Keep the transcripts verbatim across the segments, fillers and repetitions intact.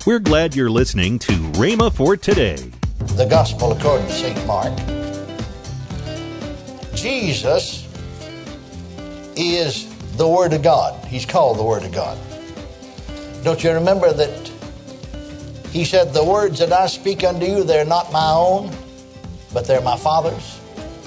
We're glad you're listening to Rhema for Today. The Gospel according to Saint Mark. Jesus is the Word of God. He's called the Word of God. Don't you remember that He said, the words that I speak unto you, they're not my own, but they're my Father's?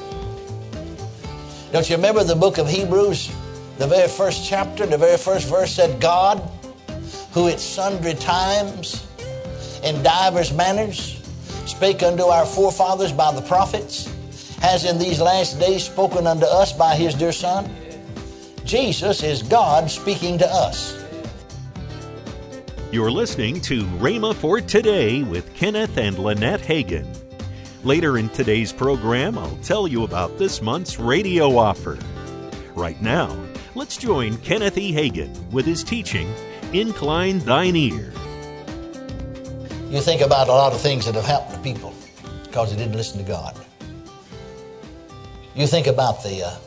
Don't you remember the book of Hebrews, the very first chapter, the very first verse said, God, who at sundry times in divers manners spake unto our forefathers by the prophets, has in these last days spoken unto us by His dear Son. Jesus is God speaking to us. You're listening to Rhema for Today with Kenneth and Lynette Hagin. Later in today's program, I'll tell you about this month's radio offer. Right now, let's join Kenneth E. Hagin with his teaching, Incline Thine Ear. You think about a lot of things that have happened to people because they didn't listen to God. You think about the, uh,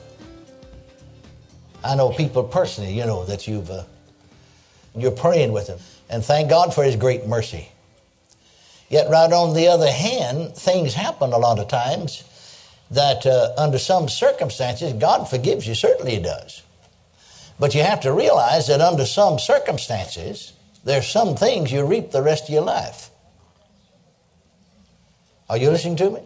I know people personally, you know, that you've, uh, you're praying with them. And thank God for His great mercy. Yet right on the other hand, things happen a lot of times that uh, under some circumstances, God forgives you. Certainly He does. But you have to realize that under some circumstances, there's some things you reap the rest of your life. Are you listening to me?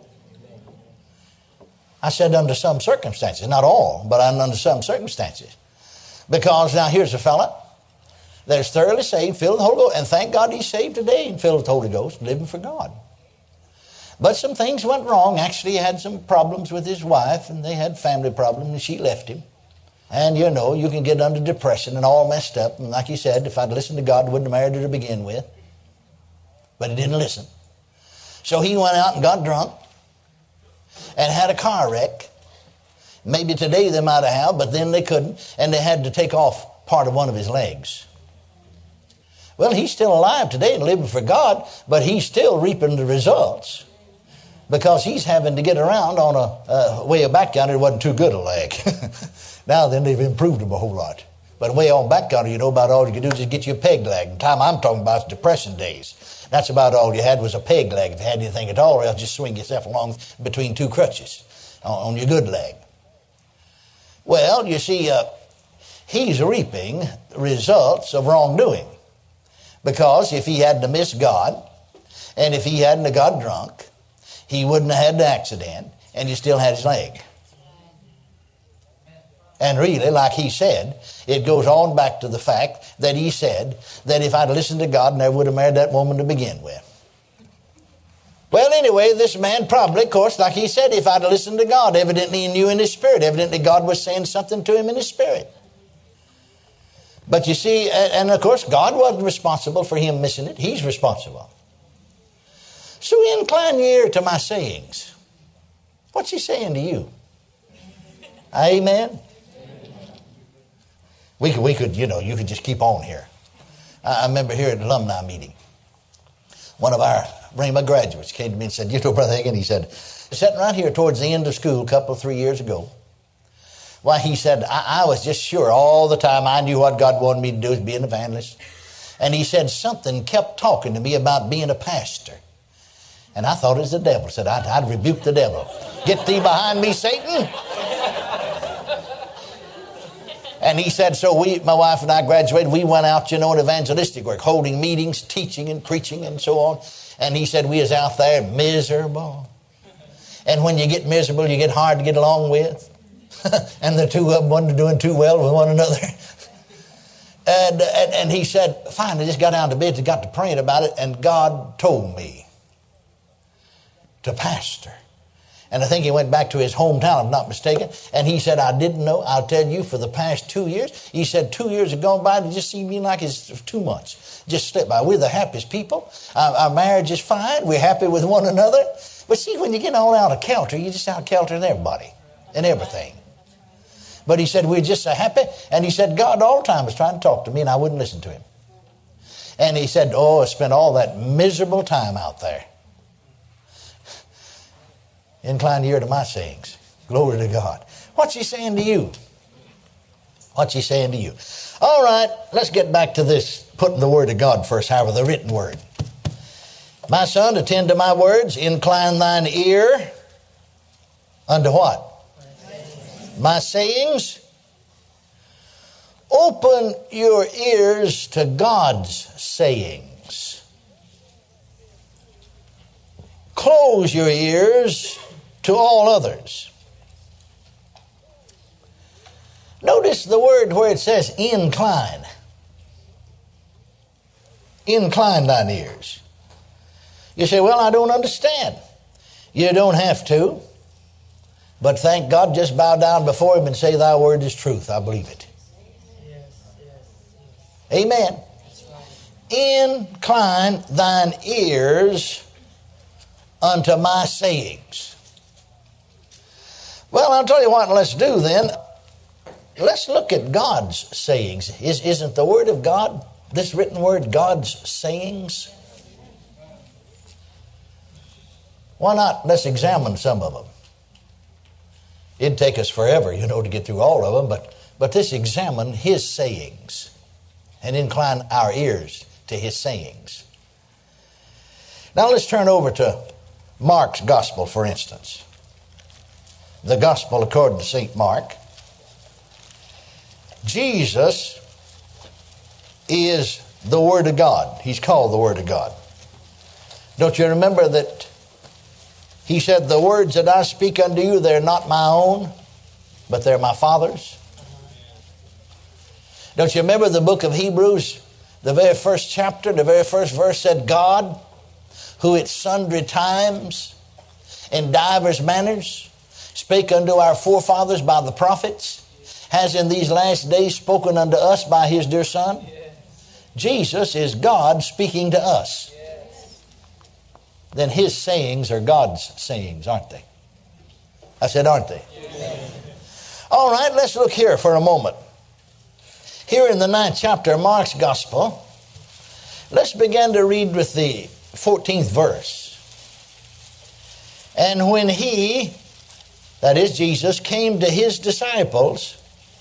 I said under some circumstances, not all, but under some circumstances. Because now here's a fella that's thoroughly saved, filled with the Holy Ghost, and thank God he's saved today and filled with the Holy Ghost, living for God. But some things went wrong. Actually, he had some problems with his wife, and they had family problems, and she left him. And you know, you can get under depression and all messed up. And like he said, if I'd listened to God, I wouldn't have married her to begin with. But he didn't listen. So he went out and got drunk and had a car wreck. Maybe today they might have, but then they couldn't. And they had to take off part of one of his legs. Well, he's still alive today and living for God, but he's still reaping the results because he's having to get around on a uh, way back yonder. It wasn't too good a leg. Now then, they've improved him a whole lot. But way on back yonder, you know, about all you can do is just get you a peg leg. The time I'm talking about is depression days. That's about all you had was a peg leg. If you had anything at all, or else just swing yourself along between two crutches on, on your good leg. Well, you see, uh, he's reaping results of wrongdoing. Because if he hadn't have missed God, and if he hadn't have got drunk, he wouldn't have had the accident, and he still had his leg. And really, like he said, it goes on back to the fact that he said that if I'd listened to God, I never would have married that woman to begin with. Well, anyway, this man probably, of course, like he said, if I'd listened to God, evidently he knew in his spirit. Evidently God was saying something to him in his spirit. But you see, and of course, God wasn't responsible for him missing it. He's responsible. So incline your ear to my sayings. What's he saying to you? Amen? We could, we could, you know, you could just keep on here. I remember here at the alumni meeting, one of our Rhema graduates came to me and said, you know, Brother Hagin, he said, sitting right here towards the end of school a couple, three years ago, why, he said, I, I was just sure all the time I knew what God wanted me to do is be an evangelist. And he said something kept talking to me about being a pastor. And I thought it was the devil. Said, I'd, I'd rebuke the devil. Get thee behind me, Satan. And he said, so we, my wife and I graduated. We went out, you know, in evangelistic work, holding meetings, teaching and preaching and so on. And he said, we was out there miserable. And when you get miserable, you get hard to get along with. And the two of them wasn't doing too well with one another. and, and and he said, finally, just got down to bed and got to praying about it. And God told me to pastor. And I think he went back to his hometown, if I'm not mistaken. And he said, I didn't know. I'll tell you, for the past two years, he said two years have gone by. It just seemed to me like it's two months. Just slipped by. We're the happiest people. Our, our marriage is fine. We're happy with one another. But see, when you get all out of kilter, you just out of kilter in everybody and everything. But he said, we're just so happy. And he said, God all the time was trying to talk to me, and I wouldn't listen to him. And he said, oh, I spent all that miserable time out there. Incline your ear to my sayings. Glory to God. What's he saying to you? What's he saying to you? All right, let's get back to this, putting the word of God first, however, the written word. My son, attend to my words, incline thine ear unto what? My sayings. Open your ears to God's sayings. Close your ears to all others. Notice the word where it says incline. Incline thine ears. You say, well, I don't understand. You don't have to. But thank God, just bow down before Him and say, thy word is truth. I believe it. Yes, yes, yes. Amen. Right. Incline thine ears unto my sayings. Well, I'll tell you what, let's do then. Let's look at God's sayings. Is, isn't the word of God, this written word, God's sayings? Why not? Let's examine some of them. It'd take us forever, you know, to get through all of them, but, but let's examine His sayings and incline our ears to His sayings. Now let's turn over to Mark's Gospel, for instance. The Gospel according to Saint Mark. Jesus is the Word of God. He's called the Word of God. Don't you remember that He said, the words that I speak unto you, they're not my own, but they're my Father's? Don't you remember the book of Hebrews, the very first chapter, the very first verse said, God, who at sundry times in divers manners spake unto our forefathers by the prophets, has in these last days spoken unto us by His dear Son? Yes. Jesus is God speaking to us. Yes. Then His sayings are God's sayings, aren't they? I said, aren't they? Yes. All right, let's look here for a moment. Here in the ninth chapter of Mark's Gospel, let's begin to read with the fourteenth verse. And when He, that is Jesus, came to His disciples.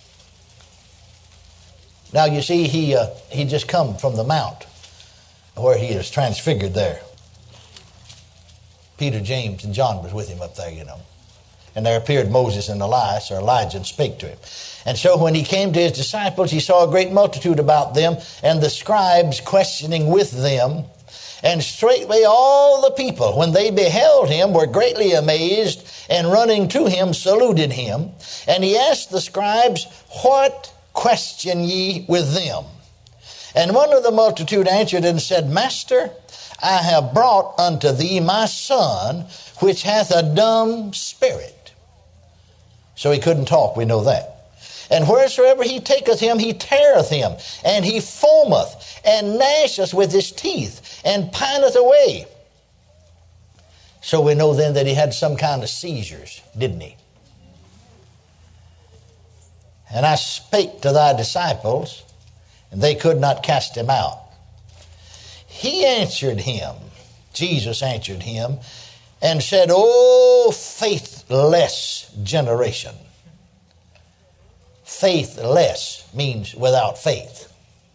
Now you see, he uh, he just come from the mount where He is transfigured there. Peter, James, and John was with Him up there, you know. And there appeared Moses and Elias, or Elijah, and spake to Him. And so when He came to His disciples, He saw a great multitude about them, and the scribes questioning with them. And straightway all the people, when they beheld Him, were greatly amazed, and running to Him saluted Him. And He asked the scribes, what question ye with them? And one of the multitude answered and said, Master, I have brought unto thee my son, which hath a dumb spirit. So he couldn't talk, we know that. And wheresoever he taketh him, he teareth him, and he foameth, and gnasheth with his teeth, and pineth away. So we know then that he had some kind of seizures, didn't he? And I spake to thy disciples, and they could not cast him out. He answered him, Jesus answered him, and said, O faithless generation. Faithless means without faith.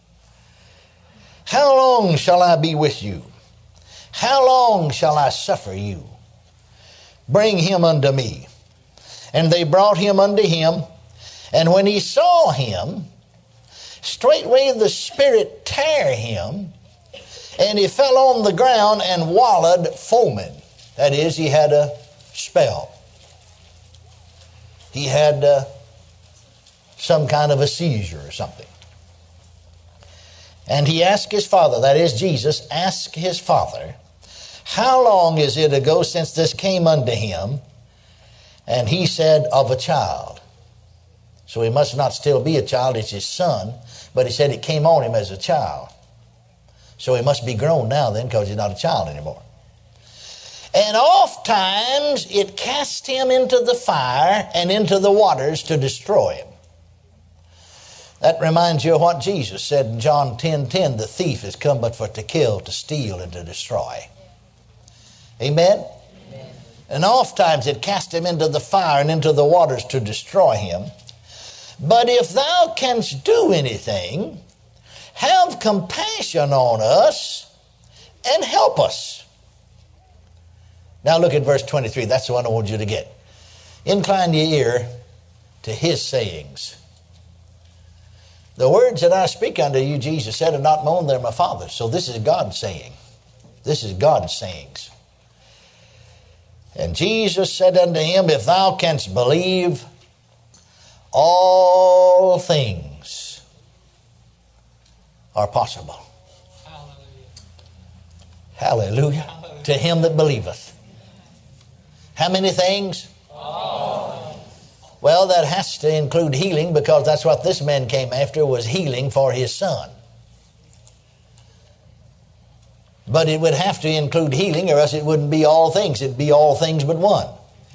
How long shall I be with you? How long shall I suffer you? Bring him unto me. And they brought him unto him. And when he saw him, straightway the spirit tare him, and he fell on the ground and wallowed foaming. That is, he had a spell. He had uh, some kind of a seizure or something. And he asked his father, that is, Jesus asked his father, how long is it ago since this came unto him? And he said, of a child. So he must not still be a child, it's his son. But he said it came on him as a child. So he must be grown now then, because he's not a child anymore. And oft times it cast him into the fire and into the waters to destroy him. That reminds you of what Jesus said in John ten ten, the thief is come but for to kill, to steal, and to destroy. Amen? Amen. And oft times it cast him into the fire and into the waters to destroy him. But if thou canst do anything, have compassion on us and help us. Now look at verse twenty-three. That's the one I want you to get. Incline your ear to his sayings. The words that I speak unto you, Jesus said, are not mine, they're my Father's. So this is God's saying. This is God's sayings. And Jesus said unto him, if thou canst believe, all things are possible. Hallelujah. Hallelujah. To him that believeth. How many things? All. Well, that has to include healing, because that's what this man came after, was healing for his son. But it would have to include healing, or else it wouldn't be all things. It'd be all things but one.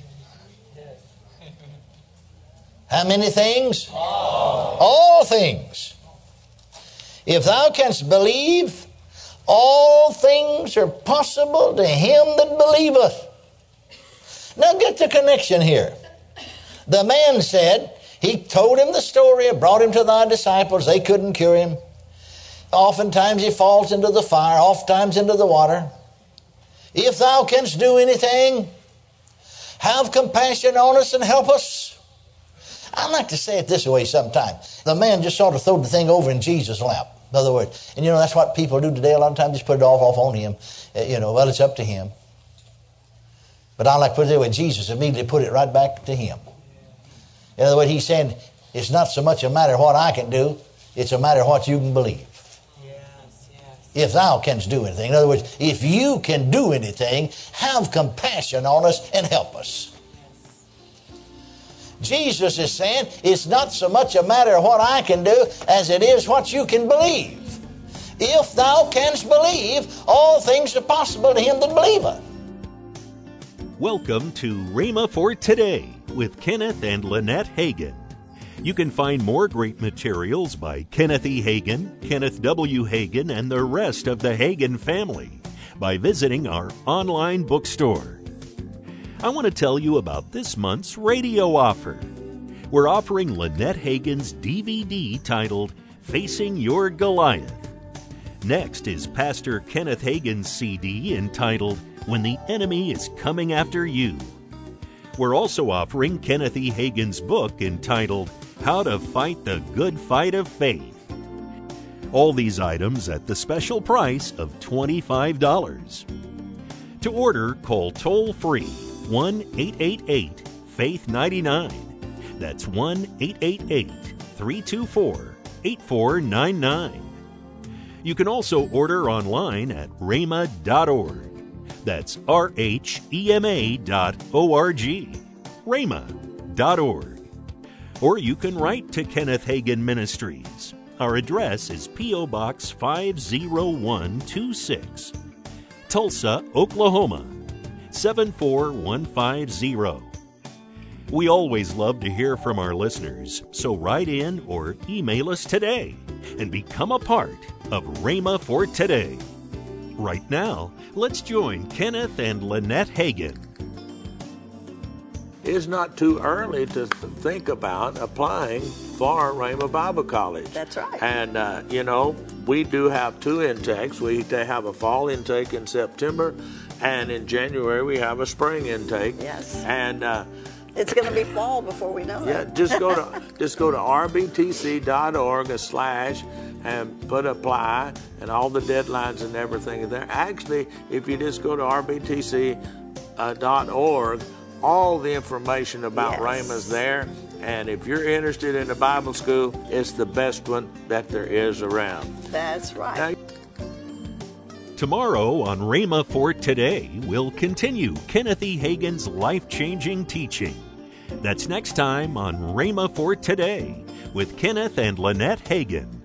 How many things? All. All things. If thou canst believe, all things are possible to him that believeth. Now get the connection here. The man said, he told him the story, brought him to thy disciples, they couldn't cure him. Oftentimes he falls into the fire, oftentimes into the water. If thou canst do anything, have compassion on us and help us. I like to say it this way sometimes. The man just sort of threw the thing over in Jesus' lap. In other words, and you know, that's what people do today. A lot of times just put it off, off on him. Uh, you know, well, it's up to him. But I like to put it that way. Jesus immediately put it right back to him. In other words, he's saying, it's not so much a matter of what I can do, it's a matter of what you can believe. Yes, yes. If thou canst do anything. In other words, if you can do anything, have compassion on us and help us. Jesus is saying, it's not so much a matter of what I can do as it is what you can believe. If thou canst believe, all things are possible to him that believeth. Welcome to Rhema for Today with Kenneth and Lynette Hagin. You can find more great materials by Kenneth E. Hagin, Kenneth W. Hagin, and the rest of the Hagin family by visiting our online bookstore. I want to tell you about this month's radio offer. We're offering Lynette Hagin's D V D titled Facing Your Goliath. Next is Pastor Kenneth Hagin's C D entitled When the Enemy is Coming After You. We're also offering Kenneth E. Hagin's book entitled How to Fight the Good Fight of Faith. All these items at the special price of twenty-five dollars. To order, call toll-free one eight eight eight, faith nine nine. That's one eight eight eight, three two four, eight four nine nine. You can also order online at rhema dot org. That's R H E M A dot O R G, rhema dot org. Or you can write to Kenneth Hagin Ministries. Our address is P O. Box five oh one two six, Tulsa, Oklahoma, seven four one five zero. We always love to hear from our listeners, so write in or email us today and become a part of Rhema for Today. Right now, let's join Kenneth and Lynette Hagin. It's not too early to think about applying for Rhema Bible College. That's right. And, uh, you know, we do have two intakes. We have a fall intake in September, and in January we have a spring intake. Yes. And uh, it's going to be fall before we know yeah, it. Yeah, just go to just go to r b t c dot org slash and put apply, and all the deadlines and everything are there. Actually, if you just go to r b t c dot org, all the information about yes. Rhema is there. And if you're interested in a Bible school, it's the best one that there is around. That's right. Now, tomorrow on Rhema for Today, we'll continue Kenneth E. Hagin's life-changing teaching. That's next time on Rhema for Today with Kenneth and Lynette Hagin.